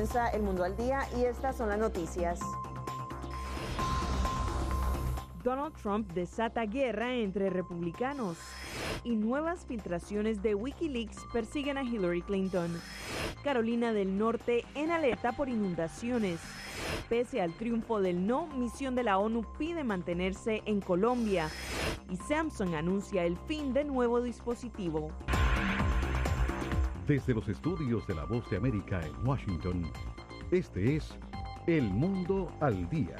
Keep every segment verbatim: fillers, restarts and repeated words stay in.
comienza El Mundo al Día y estas son las noticias. Donald Trump desata guerra entre republicanos y nuevas filtraciones de Wikileaks persiguen a Hillary Clinton. Carolina del Norte en alerta por inundaciones. Pese al triunfo del no, misión de la ONU pide mantenerse en Colombia. Y Samsung anuncia el fin de nuevo dispositivo. Desde los estudios de La Voz de América en Washington, este es El Mundo al Día.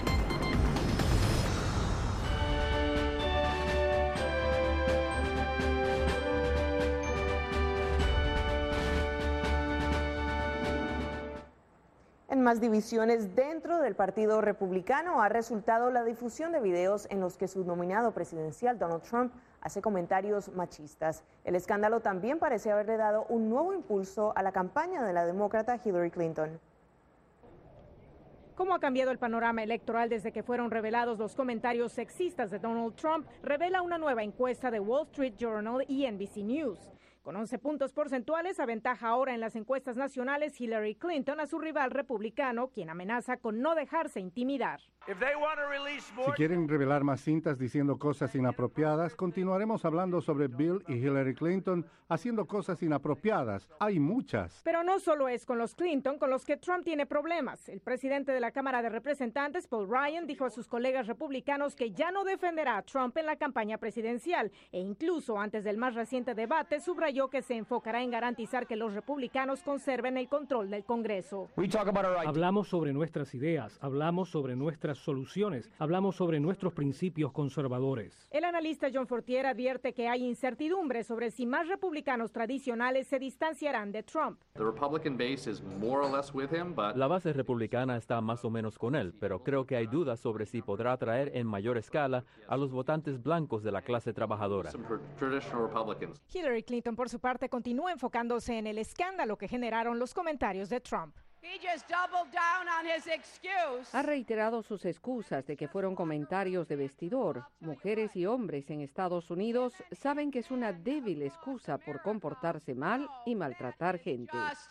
En más divisiones dentro del Partido Republicano ha resultado la difusión de videos en los que su nominado presidencial Donald Trump hace comentarios machistas. El escándalo también parece haberle dado un nuevo impulso a la campaña de la demócrata Hillary Clinton. ¿Cómo ha cambiado el panorama electoral desde que fueron revelados los comentarios sexistas de Donald Trump? Revela una nueva encuesta de Wall Street Journal y N B C News. Con once puntos porcentuales, aventaja ahora en las encuestas nacionales Hillary Clinton a su rival republicano, quien amenaza con no dejarse intimidar. Si quieren revelar más cintas diciendo cosas inapropiadas, continuaremos hablando sobre Bill y Hillary Clinton haciendo cosas inapropiadas. Hay muchas. Pero no solo es con los Clinton con los que Trump tiene problemas. El presidente de la Cámara de Representantes, Paul Ryan, dijo a sus colegas republicanos que ya no defenderá a Trump en la campaña presidencial e incluso antes del más reciente debate subrayó que se enfocará en garantizar que los republicanos conserven el control del Congreso. Hablamos sobre nuestras ideas, hablamos sobre nuestras soluciones, hablamos sobre nuestros principios conservadores. El analista John Fortier advierte que hay incertidumbre sobre si más republicanos tradicionales se distanciarán de Trump. La base republicana está más o menos con él, pero creo que hay dudas sobre si podrá atraer en mayor escala a los votantes blancos de la clase trabajadora. Hillary Clinton, por su parte, continúa enfocándose en el escándalo que generaron los comentarios de Trump. Ha reiterado sus excusas de que fueron comentarios de vestidor. Mujeres y hombres en Estados Unidos saben que es una débil excusa por comportarse mal y maltratar gente.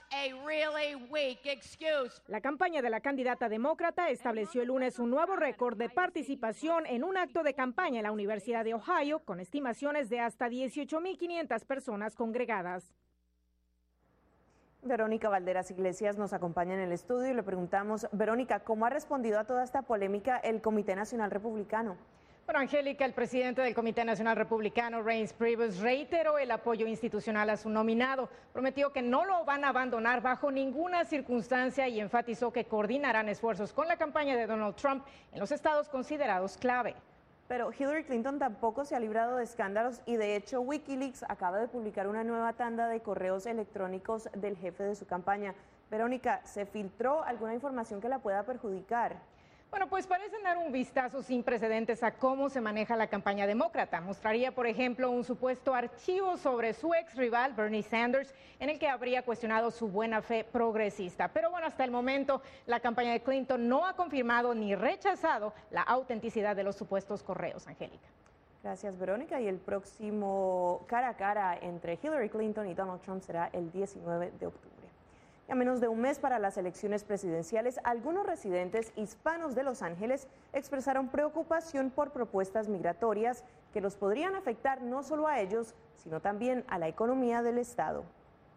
La campaña de la candidata demócrata estableció el lunes un nuevo récord de participación en un acto de campaña en la Universidad de Ohio, con estimaciones de hasta dieciocho mil quinientas personas congregadas. Verónica Valderas Iglesias nos acompaña en el estudio y le preguntamos, Verónica, ¿cómo ha respondido a toda esta polémica el Comité Nacional Republicano? Bueno, Angélica, el presidente del Comité Nacional Republicano, Reince Priebus, reiteró el apoyo institucional a su nominado. Prometió que no lo van a abandonar bajo ninguna circunstancia y enfatizó que coordinarán esfuerzos con la campaña de Donald Trump en los estados considerados clave. Pero Hillary Clinton tampoco se ha librado de escándalos y de hecho Wikileaks acaba de publicar una nueva tanda de correos electrónicos del jefe de su campaña. Verónica, ¿se filtró alguna información que la pueda perjudicar? Bueno, pues parecen dar un vistazo sin precedentes a cómo se maneja la campaña demócrata. Mostraría, por ejemplo, un supuesto archivo sobre su ex rival, Bernie Sanders, en el que habría cuestionado su buena fe progresista. Pero bueno, hasta el momento, la campaña de Clinton no ha confirmado ni rechazado la autenticidad de los supuestos correos, Angélica. Gracias, Verónica. Y el próximo cara a cara entre Hillary Clinton y Donald Trump será el diecinueve de octubre. Y a menos de un mes para las elecciones presidenciales, algunos residentes hispanos de Los Ángeles expresaron preocupación por propuestas migratorias que los podrían afectar no solo a ellos, sino también a la economía del estado.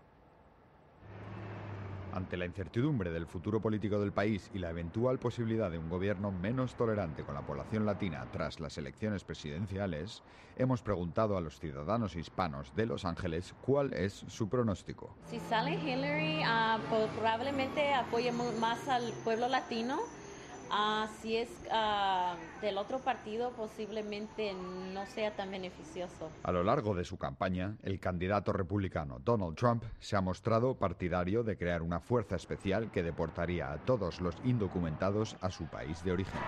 Ante la incertidumbre del futuro político del país y la eventual posibilidad de un gobierno menos tolerante con la población latina tras las elecciones presidenciales, hemos preguntado a los ciudadanos hispanos de Los Ángeles cuál es su pronóstico. Si sale Hillary, uh, probablemente apoye más al pueblo latino. Uh, si es uh, del otro partido, posiblemente no sea tan beneficioso. A lo largo de su campaña, el candidato republicano Donald Trump se ha mostrado partidario de crear una fuerza especial que deportaría a todos los indocumentados a su país de origen.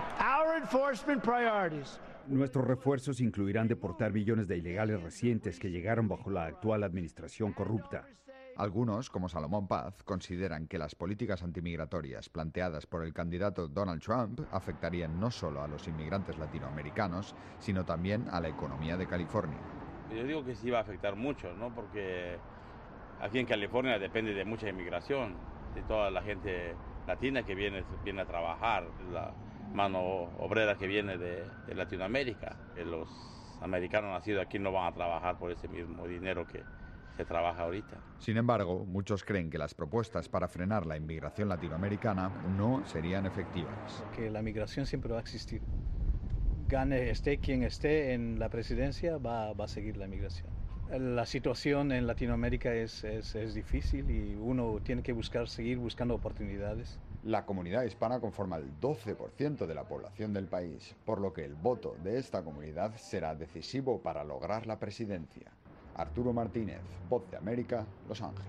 Nuestros refuerzos incluirán deportar billones de ilegales recientes que llegaron bajo la actual administración corrupta. Algunos, como Salomón Paz, consideran que las políticas antimigratorias planteadas por el candidato Donald Trump afectarían no solo a los inmigrantes latinoamericanos, sino también a la economía de California. Yo digo que sí va a afectar mucho, ¿no? Porque aquí en California depende de mucha inmigración y toda la gente latina que viene, viene a trabajar, la mano obrera que viene de, de Latinoamérica. Que los americanos nacidos aquí no van a trabajar por ese mismo dinero que se trabaja ahorita. Sin embargo, muchos creen que las propuestas para frenar la inmigración latinoamericana no serían efectivas. Que la migración siempre va a existir. Gane, esté quien esté en la presidencia, va, va a seguir la migración. La situación en Latinoamérica es, es, es difícil y uno tiene que buscar, seguir buscando oportunidades. La comunidad hispana conforma el doce por ciento de la población del país, por lo que el voto de esta comunidad será decisivo para lograr la presidencia. Arturo Martínez, Voz de América, Los Ángeles.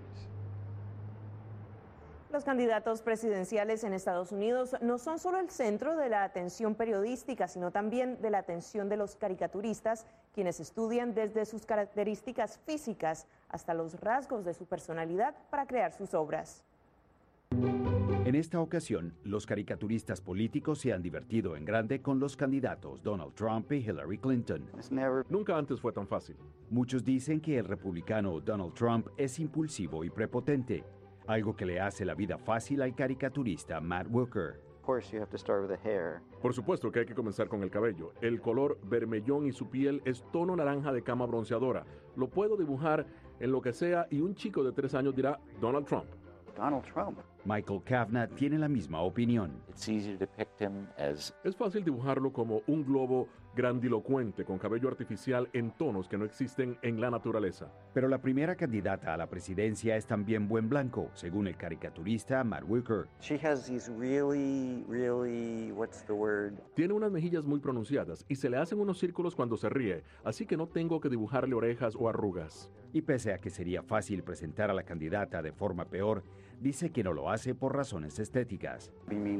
Los candidatos presidenciales en Estados Unidos no son solo el centro de la atención periodística, sino también de la atención de los caricaturistas, quienes estudian desde sus características físicas hasta los rasgos de su personalidad para crear sus obras. En esta ocasión, los caricaturistas políticos se han divertido en grande con los candidatos Donald Trump y Hillary Clinton. Nunca antes fue tan fácil. Muchos dicen que el republicano Donald Trump es impulsivo y prepotente, algo que le hace la vida fácil al caricaturista Matt Walker. Por supuesto que hay que comenzar con el cabello. El color vermellón y su piel es tono naranja de cama bronceadora. Lo puedo dibujar en lo que sea y un chico de tres años dirá Donald Trump. Donald Trump. Michael Kavna tiene la misma opinión. Es fácil dibujarlo como un globo grandilocuente con cabello artificial en tonos que no existen en la naturaleza. Pero la primera candidata a la presidencia es también buen blanco, según el caricaturista Matt Walker. Really, really, Tiene unas mejillas muy pronunciadas y se le hacen unos círculos cuando se ríe, así que no tengo que dibujarle orejas o arrugas. Y pese a que sería fácil presentar a la candidata de forma peor, dice que no lo hace por razones estéticas.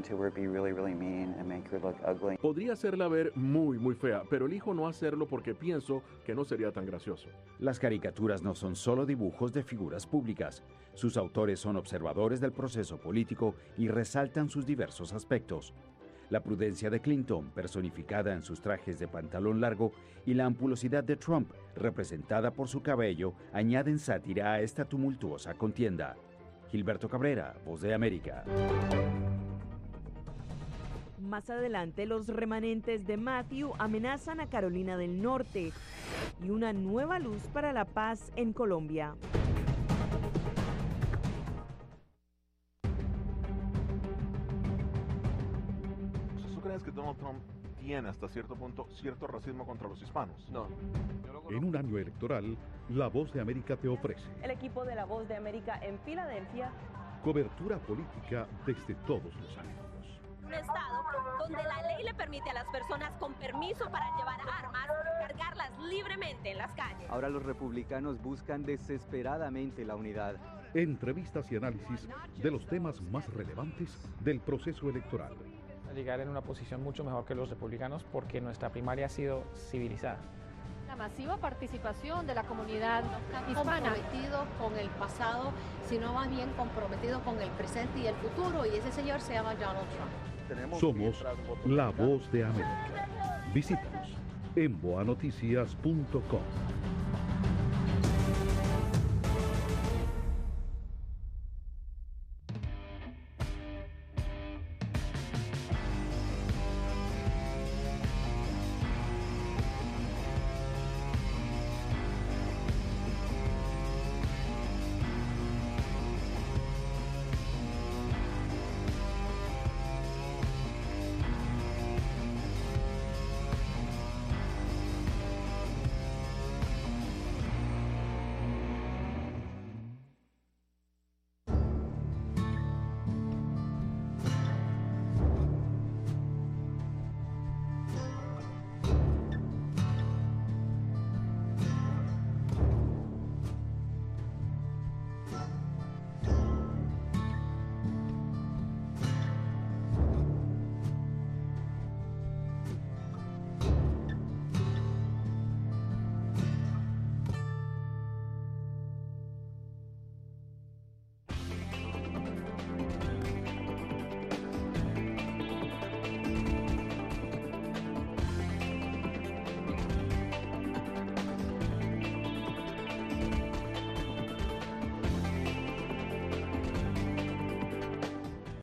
Podría hacerla ver muy, muy fea, pero elijo no hacerlo porque pienso que no sería tan gracioso. Las caricaturas no son solo dibujos de figuras públicas. Sus autores son observadores del proceso político y resaltan sus diversos aspectos. La prudencia de Clinton, personificada en sus trajes de pantalón largo, y la ampulosidad de Trump, representada por su cabello, añaden sátira a esta tumultuosa contienda. Gilberto Cabrera, Voz de América. Más adelante, los remanentes de Matthew amenazan a Carolina del Norte y una nueva luz para la paz en Colombia. ¿Tú crees que Donald Trump tiene hasta cierto punto cierto racismo contra los hispanos? No. En un año electoral, La Voz de América te ofrece el equipo de La Voz de América en Filadelfia. Cobertura política desde todos los ángulos. Un estado donde la ley le permite a las personas con permiso para llevar armas cargarlas libremente en las calles. Ahora los republicanos buscan desesperadamente la unidad. Entrevistas y análisis de los temas más relevantes del proceso electoral. Llegar en una posición mucho mejor que los republicanos porque nuestra primaria ha sido civilizada. La masiva participación de la comunidad hispana. No comprometido con el pasado, sino más bien comprometido con el presente y el futuro, y ese señor se llama Donald Trump. Somos La Voz de América. Visítanos en boa noticias punto com.